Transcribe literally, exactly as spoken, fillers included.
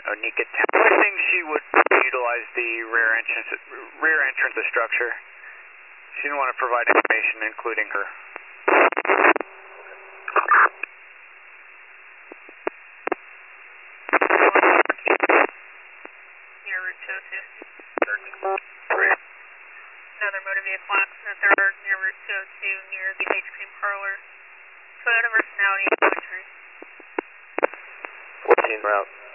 Onika. I think she would utilize the rear entrance, rear entrance of structure. She didn't want to provide information, including her. Near Route two oh two. Another motor vehicle accident there near Route two oh two, near the ice cream parlor. Toyota versus Audi inventory. fourteen route.